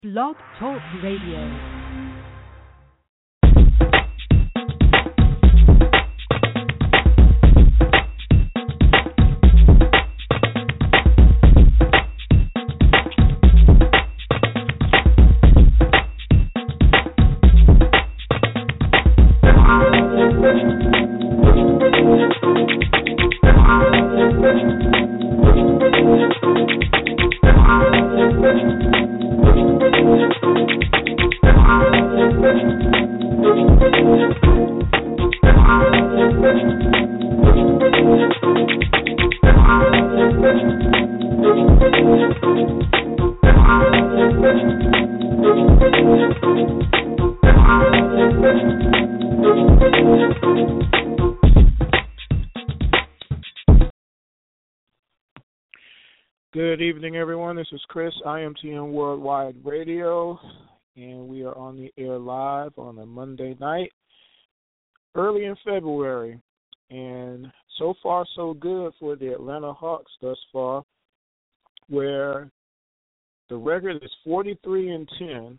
Blog Talk Radio. Good evening, everyone. This is Chris, IMTN Worldwide Radio, and we are on the air live on a Monday night, early in February. And so far, so good for the Atlanta Hawks thus far, where the record is 43-10.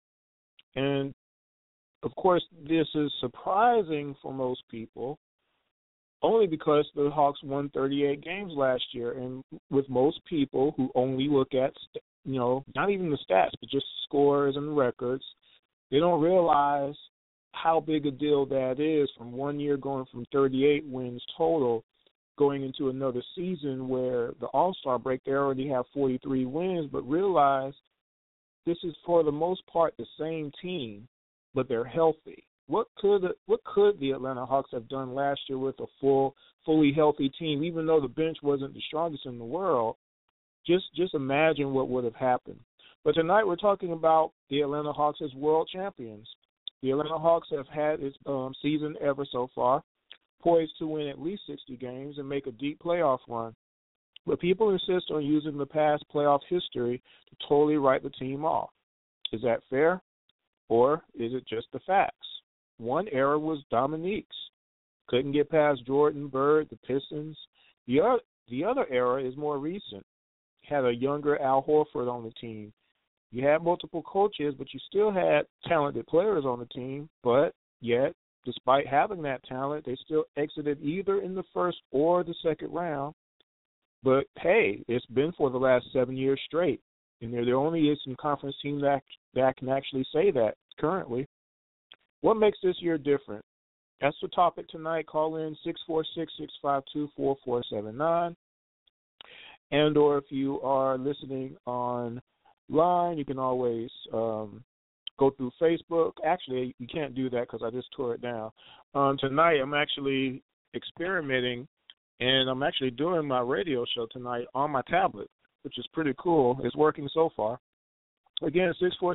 And, of course, this is surprising for most people, only because the Hawks won 38 games last year. And with most people who only look at, not even the stats, but just scores and records, they don't realize how big a deal that is from 1 year going from 38 wins total going into another season where the All-Star break, they already have 43 wins, but realize this is for the most part the same team, but they're healthy. What could the Atlanta Hawks have done last year with a fully healthy team, even though the bench wasn't the strongest in the world? Just imagine what would have happened. But tonight we're talking about the Atlanta Hawks as world champions. The Atlanta Hawks have had its season ever so far, poised to win at least 60 games and make a deep playoff run. But people insist on using the past playoff history to totally write the team off. Is that fair? Or is it just the facts? One era was Dominique's. Couldn't get past Jordan, Bird, the Pistons. The other era is more recent. Had a younger Al Horford on the team. You had multiple coaches, but you still had talented players on the team. But yet, despite having that talent, they still exited either in the first or the second round. But, hey, it's been for the last 7 years straight. And there only is some conference teams that can actually say that currently. What makes this year different? That's the topic tonight. Call in 646-652-4479. And or if you are listening online, you can always go through Facebook. Actually, you can't do that because I just tore it down. Tonight, I'm actually experimenting, and I'm actually doing my radio show tonight on my tablet, which is pretty cool. It's working so far. Again,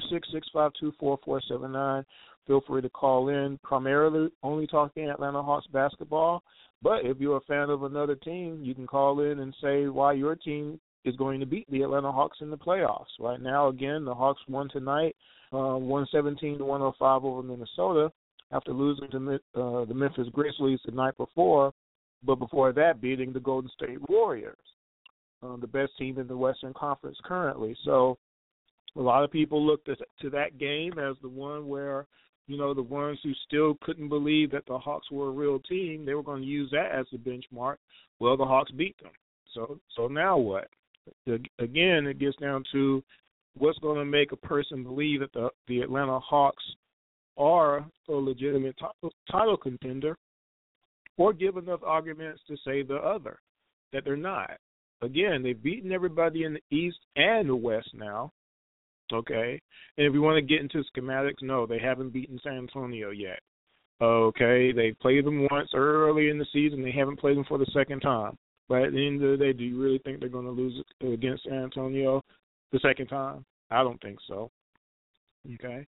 646-652-4479. Feel free to call in, primarily only talking Atlanta Hawks basketball. But if you're a fan of another team, you can call in and say why your team is going to beat the Atlanta Hawks in the playoffs. Right now, again, the Hawks won tonight, 117-105 over Minnesota after losing to the Memphis Grizzlies the night before, but before that beating the Golden State Warriors, the best team in the Western Conference currently. So a lot of people looked to that game as the one where, the ones who still couldn't believe that the Hawks were a real team, they were going to use that as the benchmark. Well, the Hawks beat them. So now what? Again, it gets down to what's going to make a person believe that the Atlanta Hawks are a legitimate title contender, or give enough arguments to say the other, that they're not. Again, they've beaten everybody in the East and the West now. Okay, and if you want to get into schematics, no, they haven't beaten San Antonio yet. Okay, they played them once early in the season. They haven't played them for the second time. But at the end of the day, do you really think they're going to lose against San Antonio the second time? I don't think so. Okay,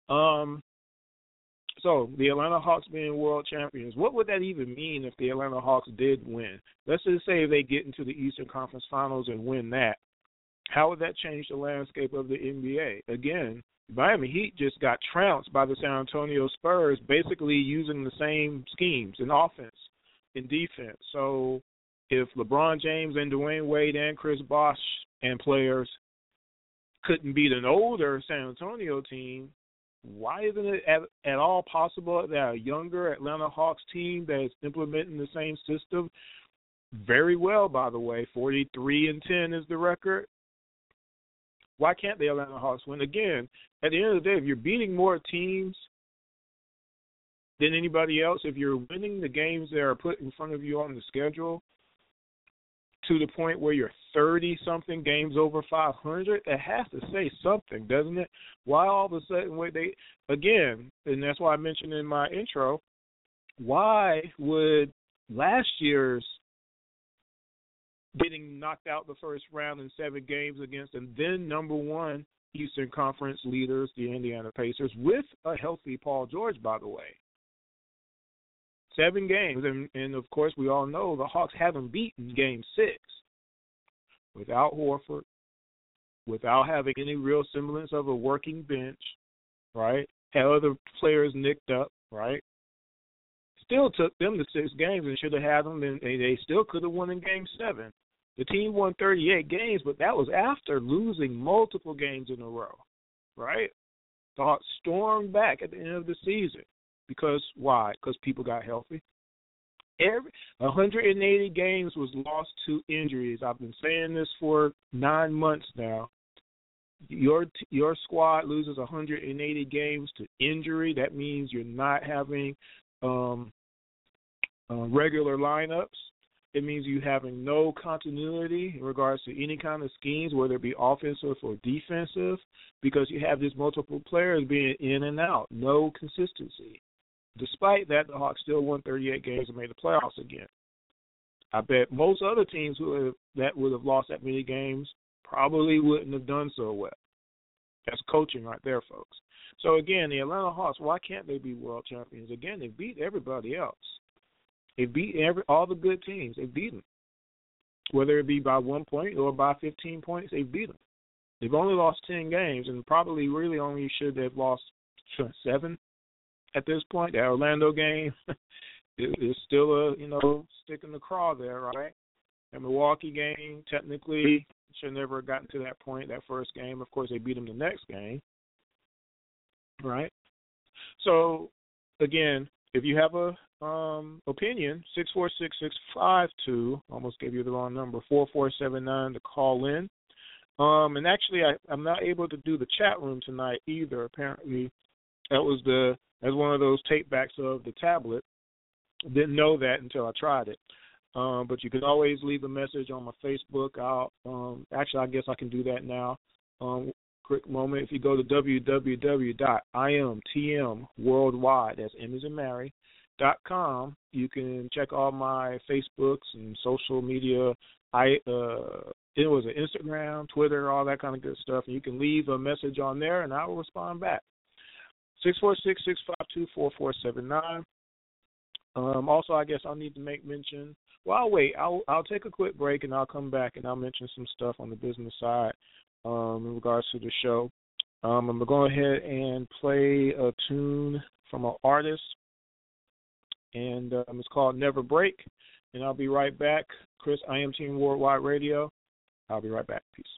so the Atlanta Hawks being world champions, what would that even mean if the Atlanta Hawks did win? Let's just say they get into the Eastern Conference Finals and win that. How would that change the landscape of the NBA? Again, Miami Heat just got trounced by the San Antonio Spurs, basically using the same schemes in offense, in defense. So if LeBron James and Dwayne Wade and Chris Bosh and players couldn't beat an older San Antonio team, why isn't it at all possible that a younger Atlanta Hawks team that is implementing the same system very well, by the way, 43-10 is the record, why can't the Atlanta Hawks win? Again, at the end of the day, if you're beating more teams than anybody else, if you're winning the games that are put in front of you on the schedule to the point where you're 30-something games over 500, it has to say something, doesn't it? Why all of a sudden, again, and that's why I mentioned in my intro, why would last year's getting knocked out the first round in 7 games against and then number one Eastern Conference leaders, the Indiana Pacers, with a healthy Paul George, by the way. 7 games, and of course we all know the Hawks haven't beaten Game 6 without Horford, without having any real semblance of a working bench, right? Had other players nicked up, right? Still took them to 6 games and should have had them, and they still could have won in Game 7. The team won 38 games, but that was after losing multiple games in a row, right? The Hawks stormed back at the end of the season. Because why? Because people got healthy. 180 games was lost to injuries. I've been saying this for 9 months now. Your squad loses 180 games to injury. That means you're not having regular lineups. It means you having no continuity in regards to any kind of schemes, whether it be offensive or defensive, because you have these multiple players being in and out. No consistency. Despite that, the Hawks still won 38 games and made the playoffs again. I bet most other teams that would have lost that many games probably wouldn't have done so well. That's coaching right there, folks. So, again, the Atlanta Hawks, why can't they be world champions? Again, they beat everybody else. They beat all the good teams. They beat them. Whether it be by 1 point or by 15 points, they beat them. They've only lost 10 games and probably really only should have lost 7 at this point. The Orlando game is still a, stick in the craw there, right? The Milwaukee game, technically, should never have gotten to that point, that first game. Of course, they beat them the next game, right? So, again, if you have a opinion, 646-652, almost gave you the wrong number, 4479 to call in. And actually, I'm not able to do the chat room tonight either. Apparently, that's one of those tape backs of the tablet. Didn't know that until I tried it. But you can always leave a message on my Facebook. Actually, I guess I can do that now. Quick moment. If you go to www.imtmworldwide, that's M as in Mary, .com, you can check all my Facebooks and social media. It was an Instagram, Twitter, all that kind of good stuff. And you can leave a message on there, and I will respond back. 646-652-4479. Also, I guess I'll need to make mention. Well, I'll wait. I'll take a quick break, and I'll come back, and I'll mention some stuff on the business side in regards to the show. I'm going to go ahead and play a tune from an artist, and it's called Never Break, and I'll be right back. Chris, IMTM Worldwide Radio. I'll be right back. Peace.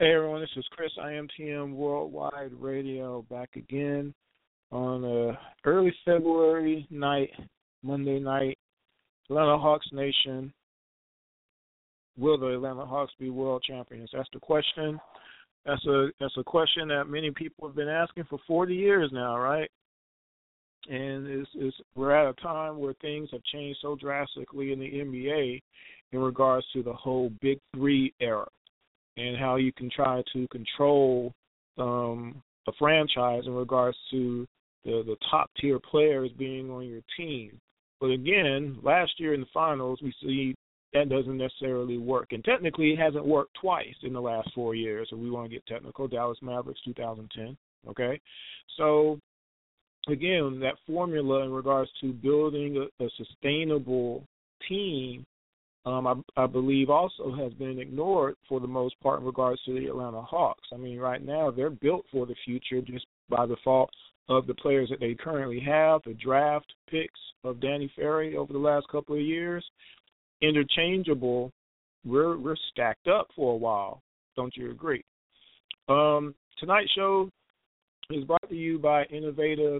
Hey everyone, this is Chris, IMTM Worldwide Radio, back again on early February night, Monday night. Atlanta Hawks Nation, will the Atlanta Hawks be world champions? That's the question. That's a question that many people have been asking for 40 years now, right? And we're at a time where things have changed so drastically in the NBA in regards to the whole Big Three era, and how you can try to control a franchise in regards to the top-tier players being on your team. But again, last year in the finals, we see that doesn't necessarily work. And technically, it hasn't worked twice in the last 4 years, so we want to get technical. Dallas Mavericks 2010, okay? So, again, that formula in regards to building a sustainable team, I believe also has been ignored for the most part in regards to the Atlanta Hawks. I mean, right now they're built for the future just by default of the players that they currently have, the draft picks of Danny Ferry over the last couple of years. Interchangeable, we're stacked up for a while. Don't you agree? Tonight's show is brought to you by Innovative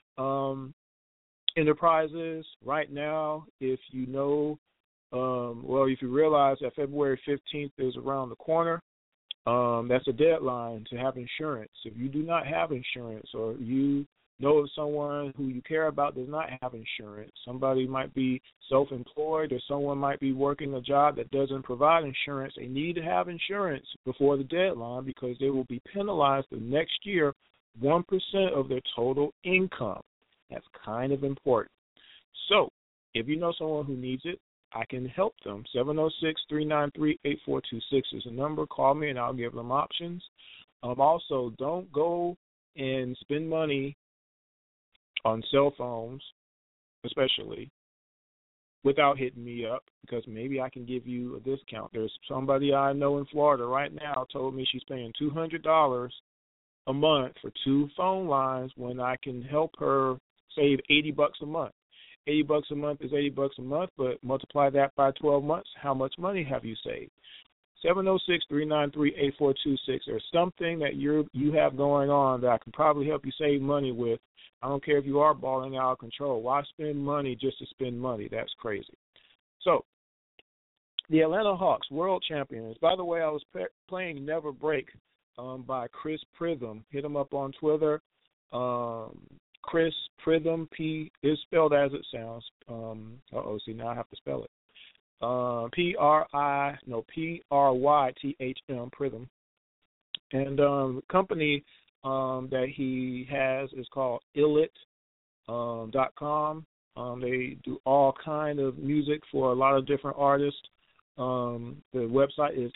Enterprises. Right now, if you know, if you realize that February 15th is around the corner, that's a deadline to have insurance. If you do not have insurance, or you know of someone who you care about does not have insurance, somebody might be self-employed, or someone might be working a job that doesn't provide insurance, they need to have insurance before the deadline because they will be penalized the next year 1% of their total income. That's kind of important. So if you know someone who needs it, I can help them. 706-393-8426 is the number. Call me and I'll give them options. Also, don't go and spend money on cell phones, especially, without hitting me up, because maybe I can give you a discount. There's somebody I know in Florida right now told me she's paying $200 a month for 2 phone lines when I can help her save $80 a month. $80 a month is $80 a month, but multiply that by 12 months, how much money have you saved? 706-393-8426. There's something that you have going on that I can probably help you save money with. I don't care if you are balling out of control. Why spend money just to spend money? That's crazy. So, the Atlanta Hawks, world champions. By the way, I was playing Never Break by Chris Pritham. Hit him up on Twitter. Chris Pritham, P is spelled as it sounds. See, now I have to spell it. Prythm, Pritham. And the company that he has is called illit.com. They do all kind of music for a lot of different artists. The website is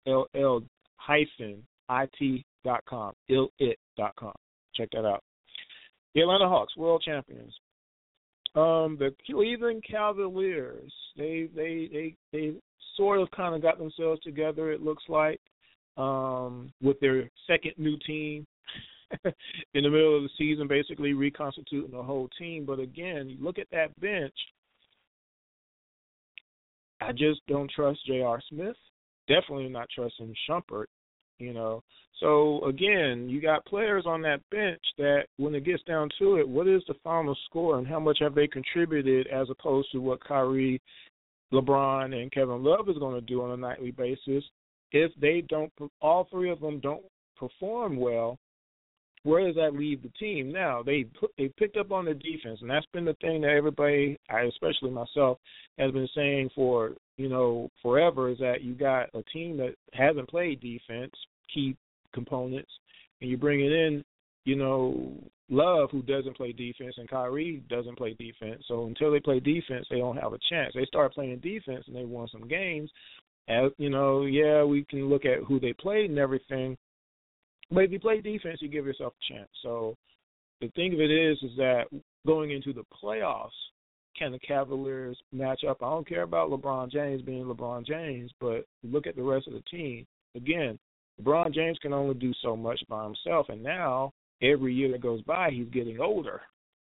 ill-it.com, illit.com. Check that out. The Atlanta Hawks, world champions. The Cleveland Cavaliers, they sort of kind of got themselves together, it looks like, with their second new team in the middle of the season, basically reconstituting the whole team. But again, you look at that bench, I just don't trust J.R. Smith. Definitely not trusting Shumpert. So again, you got players on that bench that when it gets down to it, what is the final score and how much have they contributed as opposed to what Kyrie, LeBron, and Kevin Love is going to do on a nightly basis? If they don't, all three of them don't perform well, where does that leave the team? Now, they picked up on the defense, and that's been the thing that everybody, especially myself, has been saying for, forever, is that you got a team that hasn't played defense, key components, and you're bringing in, Love, who doesn't play defense, and Kyrie doesn't play defense. So until they play defense, they don't have a chance. They start playing defense, and they won some games. As we can look at who they played and everything, but if you play defense, you give yourself a chance. So the thing of it is that going into the playoffs, can the Cavaliers match up? I don't care about LeBron James being LeBron James, but look at the rest of the team. Again, LeBron James can only do so much by himself, and now every year that goes by, he's getting older.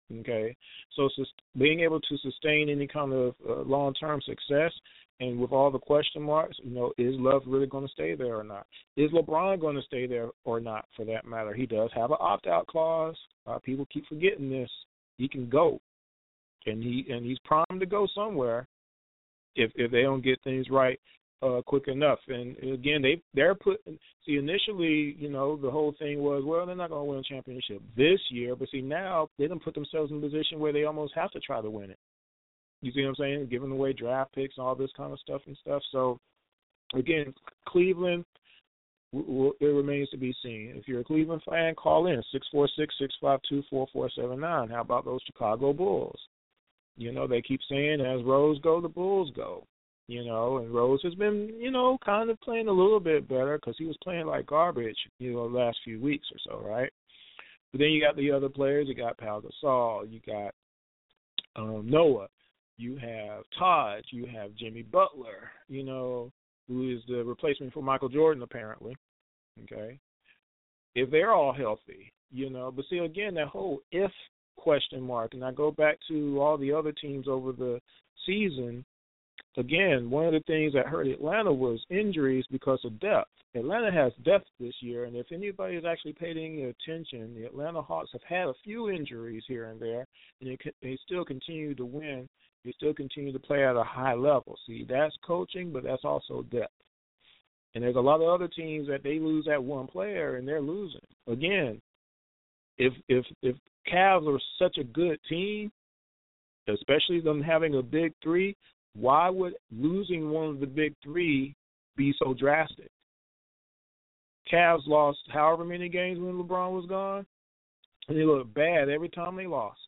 Okay, so being able to sustain any kind of long-term success, and with all the question marks, is Love really going to stay there or not? Is LeBron going to stay there or not, for that matter? He does have an opt-out clause. People keep forgetting this. He can go, and he's primed to go somewhere if they don't get things right quick enough. And again, they're putting. See, initially, the whole thing was, well, they're not going to win a championship this year, but see, now they done put themselves in a position where they almost have to try to win it. You see what I'm saying? Giving away draft picks and all this kind of stuff and stuff. So again, Cleveland, it remains to be seen. If you're a Cleveland fan, call in 646-652-4479. How about those Chicago Bulls? They keep saying, as Rose go, the Bulls go. And Rose has been, kind of playing a little bit better because he was playing like garbage, the last few weeks or so, right? But then you got the other players. You got Pau Gasol. You got Noah. You have Todd. You have Jimmy Butler, who is the replacement for Michael Jordan, apparently. Okay? If they're all healthy, But see, again, that whole if question mark, and I go back to all the other teams over the season. Again, one of the things that hurt Atlanta was injuries because of depth. Atlanta has depth this year, and if anybody has actually paid any attention, the Atlanta Hawks have had a few injuries here and there, and they still continue to win. They still continue to play at a high level. See, that's coaching, but that's also depth. And there's a lot of other teams that they lose that one player, and they're losing. Again, if Cavs are such a good team, especially them having a big three, why would losing one of the big three be so drastic? Cavs lost however many games when LeBron was gone, and they looked bad every time they lost.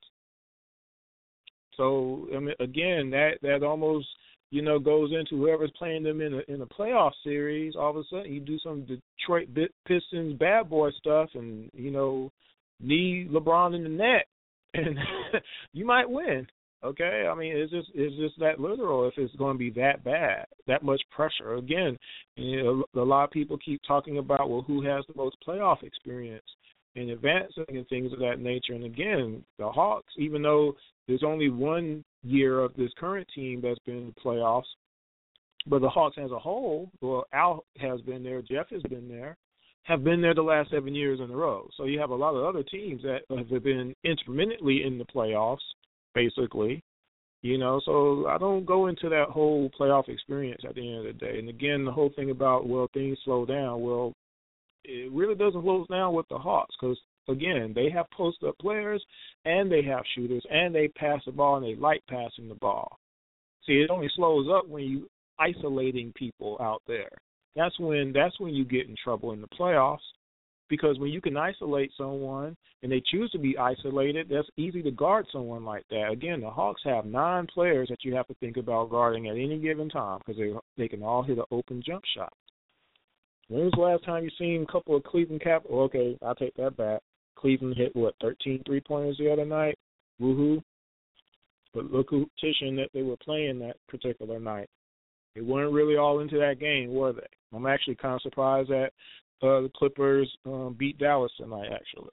So, I mean, again, that almost, goes into whoever's playing them in a playoff series. All of a sudden, you do some Detroit Pistons bad boy stuff and, knee LeBron in the net, and you might win. Okay, I mean, it's just that literal. If it's going to be that bad, that much pressure. Again, a lot of people keep talking about, well, who has the most playoff experience in advancing and things of that nature. And again, the Hawks, even though there's only 1 year of this current team that's been in the playoffs, but the Hawks as a whole, well, Al has been there, Jeff has been there, have been there the last 7 years in a row. So you have a lot of other teams that have been intermittently in the playoffs, basically, so I don't go into that whole playoff experience at the end of the day. And again, the whole thing about, well, things slow down, well, it really doesn't slow down with the Hawks because, again, they have post-up players and they have shooters and they pass the ball and they like passing the ball. See, it only slows up when you isolating people out there. That's when you get in trouble in the playoffs. Because when you can isolate someone and they choose to be isolated, that's easy to guard someone like that. Again, the Hawks have 9 players that you have to think about guarding at any given time because they can all hit an open jump shot. When was the last time you seen a couple of Cleveland okay, I'll take that back. Cleveland hit, 13 three-pointers the other night? Woohoo. But look who petition that they were playing that particular night. They weren't really all into that game, were they? I'm actually kind of surprised that the Clippers beat Dallas tonight, actually.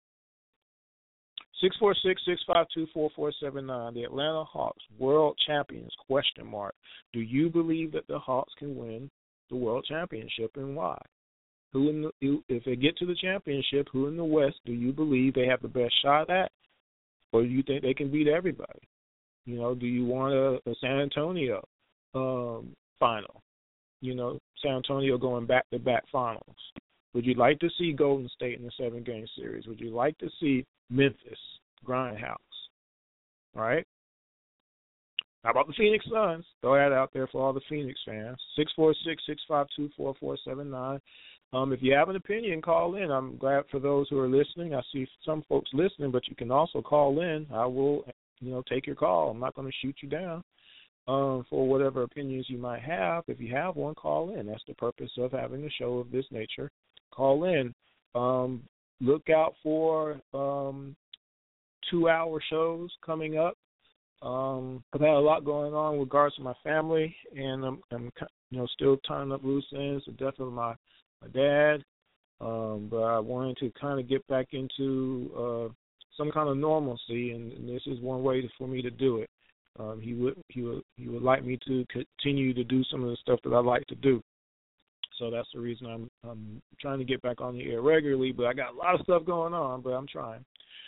646-652-4479. The Atlanta Hawks, world champions, question mark. Do you believe that the Hawks can win the world championship, and why? If they get to the championship, who in the West do you believe they have the best shot at? Or do you think they can beat everybody? Do you want a San Antonio final? San Antonio going back-to-back finals. Would you like to see Golden State in the 7-game series? Would you like to see Memphis, Grindhouse? All right? How about the Phoenix Suns? Throw that out there for all the Phoenix fans. 646-652-4479. If you have an opinion, call in. I'm glad for those who are listening. I see some folks listening, but you can also call in. I will, take your call. I'm not going to shoot you down. For whatever opinions you might have. If you have one, call in. That's the purpose of having a show of this nature. Call in. Look out for 2-hour shows coming up. I've had a lot going on with regards to my family, and I'm still tying up loose ends, the death of my dad. But I wanted to kind of get back into some kind of normalcy, and this is one way for me to do it. He would like me to continue to do some of the stuff that I like to do. So that's the reason I'm trying to get back on the air regularly, but I got a lot of stuff going on, but I'm trying.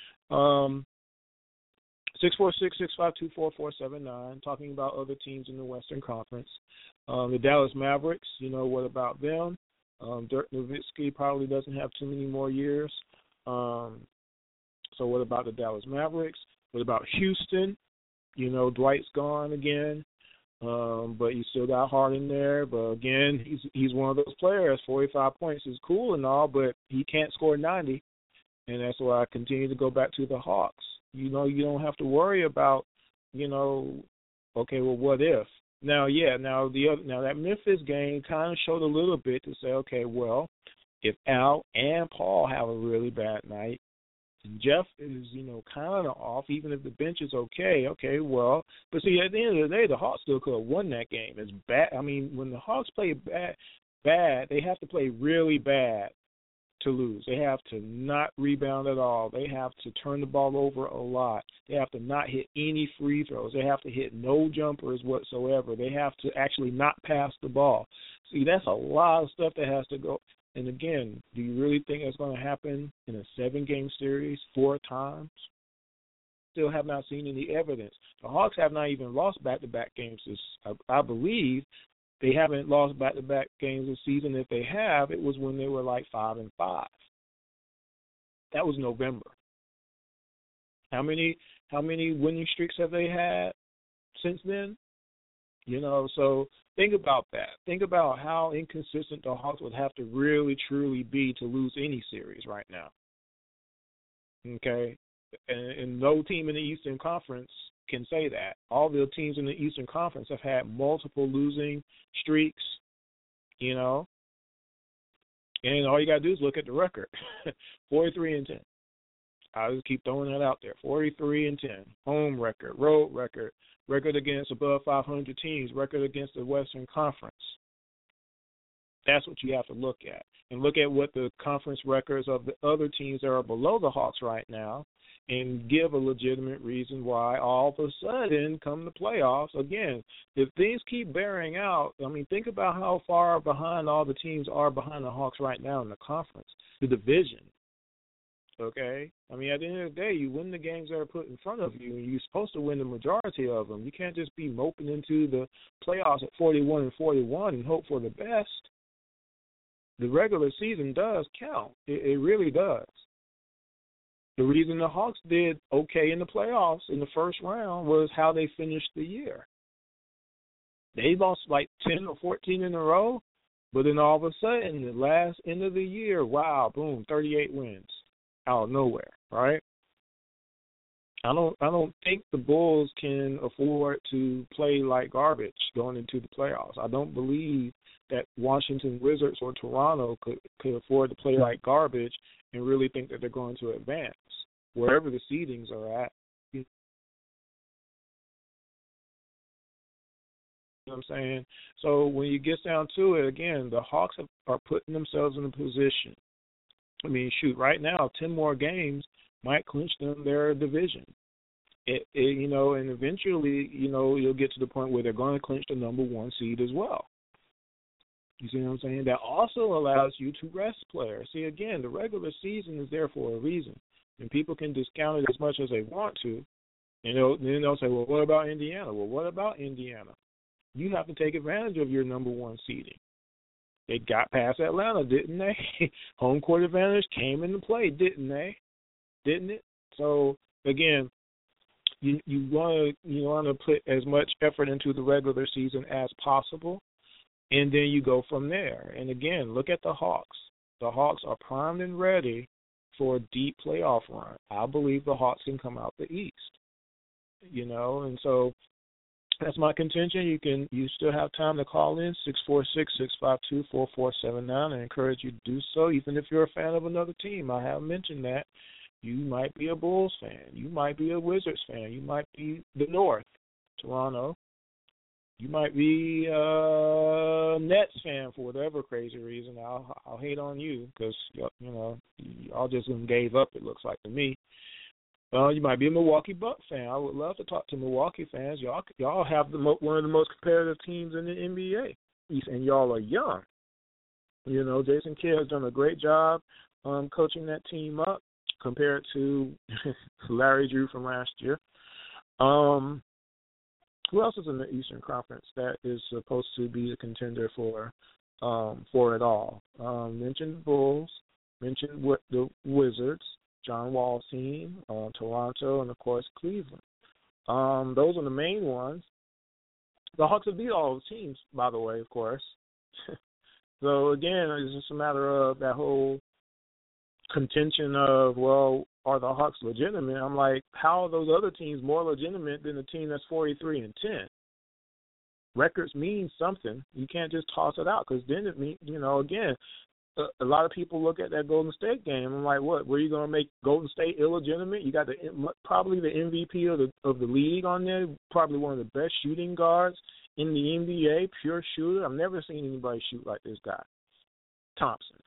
646-652-4479, talking about other teams in the Western Conference. The Dallas Mavericks, what about them? Dirk Nowitzki probably doesn't have too many more years. So what about the Dallas Mavericks? What about Houston? Dwight's gone again, but you still got Harden there. But, again, he's one of those players. 45 points is cool and all, but he can't score 90, and that's why I continue to go back to the Hawks. You don't have to worry about, okay, well, what if? Now that Memphis game kind of showed a little bit to say, okay, well, if Al and Paul have a really bad night, and Jeff is, kind of off, even if the bench is okay, well, but see, at the end of the day, the Hawks still could have won that game. It's bad. I mean, when the Hawks play bad, they have to play really bad to lose. They have to not rebound at all. They have to turn the ball over a lot. They have to not hit any free throws. They have to hit no jumpers whatsoever. They have to actually not pass the ball. See, that's a lot of stuff that has to go. And again, do you really think it's going to happen in a 7-game series 4 times? Still have not seen any evidence. The Hawks have not even lost back-to-back games. I believe they haven't lost back-to-back games this season. If they have, it was when they were like 5-5. That was November. How many winning streaks have they had since then? So think about that. Think about how inconsistent the Hawks would have to really, truly be to lose any series right now. Okay? And no team in the Eastern Conference can say that. All the teams in the Eastern Conference have had multiple losing streaks, and all you got to do is look at the record. 43-10. I'll just keep throwing that out there. 43-10. Home record, road record, record against above 500 teams, record against the Western Conference. That's what you have to look at. And look at what the conference records of the other teams that are below the Hawks right now, and give a legitimate reason why all of a sudden come the playoffs. Again, if things keep bearing out, think about how far behind all the teams are behind the Hawks right now in the conference, the division. Okay? At the end of the day, you win the games that are put in front of you, and you're supposed to win the majority of them. You can't just be moping into the playoffs at 41-41 and hope for the best. The regular season does count. It really does. The reason the Hawks did okay in the playoffs in the first round was how they finished the year. They lost like 10 or 14 in a row, but then all of a sudden, the last end of the year, wow, boom, 38 wins out of nowhere, right? I don't think the Bulls can afford to play like garbage going into the playoffs. I don't believe that Washington Wizards or Toronto could afford to play like garbage and really think that they're going to advance wherever the seedings are at. You know what I'm saying? So when you get down to it, again, the Hawks are putting themselves in a position. Right now, 10 more games might clinch them their division. And eventually, you'll get to the point where they're going to clinch the number 1 seed as well. You see what I'm saying? That also allows you to rest players. See, again, the regular season is there for a reason. And people can discount it as much as they want to. And then they'll say, well, what about Indiana? Well, what about Indiana? You have to take advantage of your number 1 seeding. They got past Atlanta, didn't they? Home court advantage came into play, didn't they? Didn't it? So, again, you want to put as much effort into the regular season as possible, and then you go from there. And, again, look at the Hawks. The Hawks are primed and ready for a deep playoff run. I believe the Hawks can come out the East, and so that's my contention. You still have time to call in, 646-652-4479. I encourage you to do so, even if you're a fan of another team. I have mentioned that. You might be a Bulls fan. You might be a Wizards fan. You might be the North, Toronto. You might be a Nets fan for whatever crazy reason. I'll hate on you because, y'all just gave up, it looks like to me. You might be a Milwaukee Bucks fan. I would love to talk to Milwaukee fans. Y'all have one of the most competitive teams in the NBA, and y'all are young. You know, Jason Kidd has done a great job coaching that team up compared to Larry Drew from last year. Who else is in the Eastern Conference that is supposed to be a contender for it all? Mentioned Bulls, mentioned the Wizards, John Wall's team, Toronto, and, of course, Cleveland. Those are the main ones. The Hawks have beat all those teams, by the way, of course. So, again, it's just a matter of that whole contention of, well, are the Hawks legitimate? I'm like, how are those other teams more legitimate than the team that's 43-10? Records mean something. You can't just toss it out because then it means, you know, again, a lot of people look at that Golden State game. I'm like, what? Were you going to make Golden State illegitimate? You got probably the MVP of the league on there, probably one of the best shooting guards in the NBA, pure shooter. I've never seen anybody shoot like this guy, Thompson.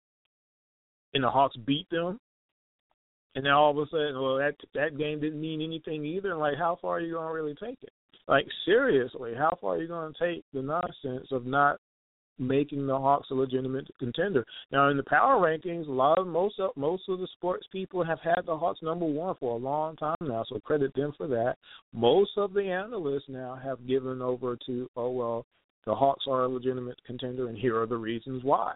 And the Hawks beat them. And then all of a sudden, well, that game didn't mean anything either. And, like, how far are you going to really take it? Like, seriously, how far are you going to take the nonsense of not making the Hawks a legitimate contender? Now, in the power rankings, most of the sports people have had the Hawks number one for a long time now, so credit them for that. Most of the analysts now have given over to, oh, well, the Hawks are a legitimate contender, and here are the reasons why.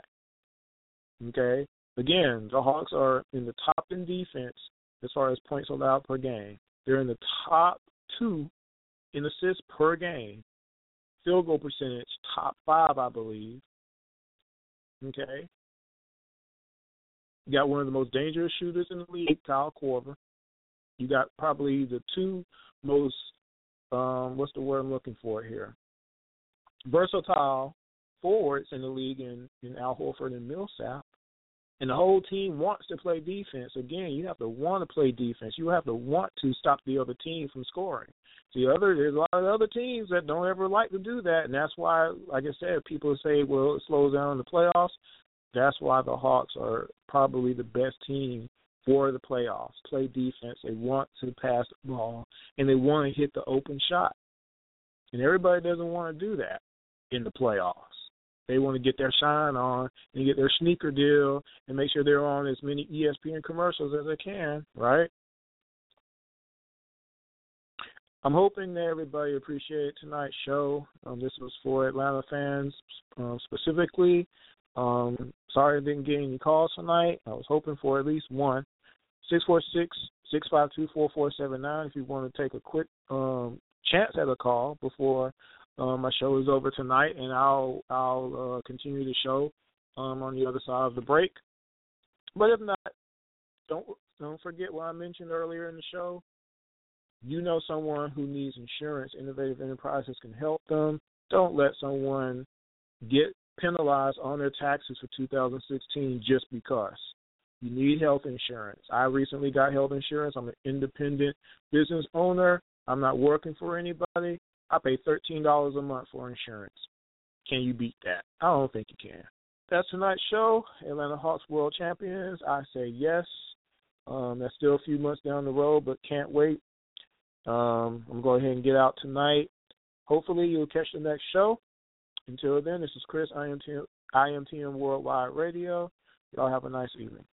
Okay? Again, the Hawks are in the top in defense as far as points allowed per game. They're in the top 2 in assists per game. Field goal percentage, top 5, I believe. Okay. You got one of the most dangerous shooters in the league, Kyle Korver. You got probably the 2 most, what's the word I'm looking for here? Versatile forwards in the league in Al Horford and Millsap. And the whole team wants to play defense. Again, you have to want to play defense. You have to want to stop the other team from scoring. There's a lot of other teams that don't ever like to do that, and that's why, like I said, people say, well, it slows down in the playoffs. That's why the Hawks are probably the best team for the playoffs. Play defense. They want to pass the ball, and they want to hit the open shot. And everybody doesn't want to do that in the playoffs. They want to get their shine on and get their sneaker deal and make sure they're on as many ESPN commercials as they can, right? I'm hoping that everybody appreciated tonight's show. This was for Atlanta fans specifically. Sorry I didn't get any calls tonight. I was hoping for at least one. 646-652-4479 if you want to take a quick chance at a call before my show is over tonight, and I'll continue the show on the other side of the break. But if not, don't forget what I mentioned earlier in the show. You know someone who needs insurance. Innovative Enterprises can help them. Don't let someone get penalized on their taxes for 2016 just because. You need health insurance. I recently got health insurance. I'm an independent business owner. I'm not working for anybody. I pay $13 a month for insurance. Can you beat that? I don't think you can. That's tonight's show, Atlanta Hawks World Champions. I say yes. That's still a few months down the road, but can't wait. I'm going to go ahead and get out tonight. Hopefully you'll catch the next show. Until then, this is Chris, IMTM Worldwide Radio. Y'all have a nice evening.